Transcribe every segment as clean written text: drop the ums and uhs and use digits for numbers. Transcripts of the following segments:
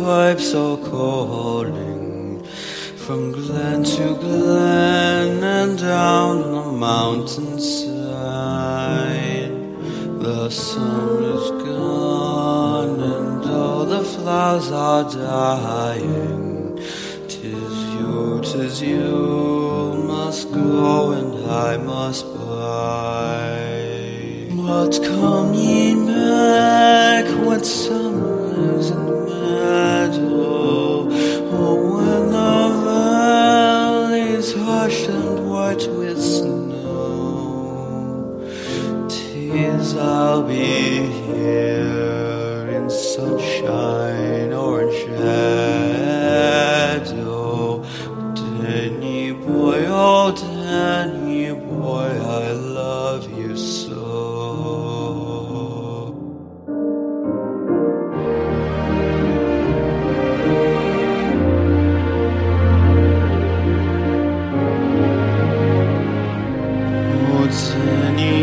pipes are calling from glen to glen and down the mountainside. The summer's gone and all the flowers are dying. 'Tis you must go and I must bide. But come ye back when summer is in the meadow, or when the valley's hushed and white with snow. 'Tis I'll be here in sunshine or in shadow. Danny boy, oh Danny boy, I love you so. Oh Danny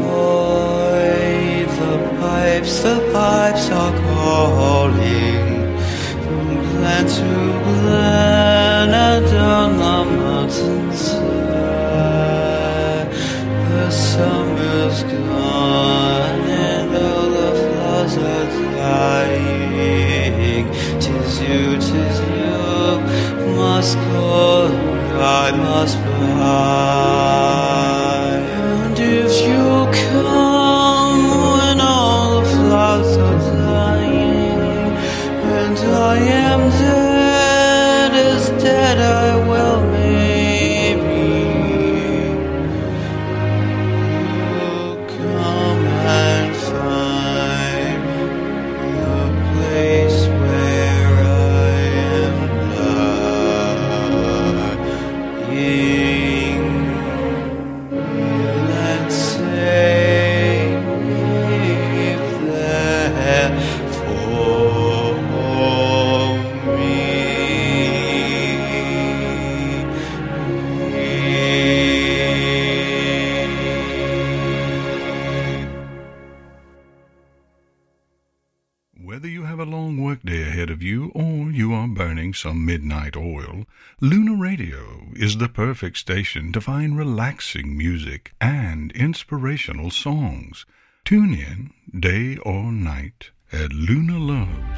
boy, the pipes are calling from glen to glen and down the mountainside. The summer's gone and all the flowers are dying. 'Tis you must go and I must buy. And if you come when all the flowers are dying, and I am dead as dead I will maybe, you'll come and find the place where I am lying. Let's say there for me. Whether you have a long workday ahead of you or you are burning some midnight oil, Luna Radio is the perfect station to find relaxing music and inspirational songs. Tune in day or night at Luna Loves.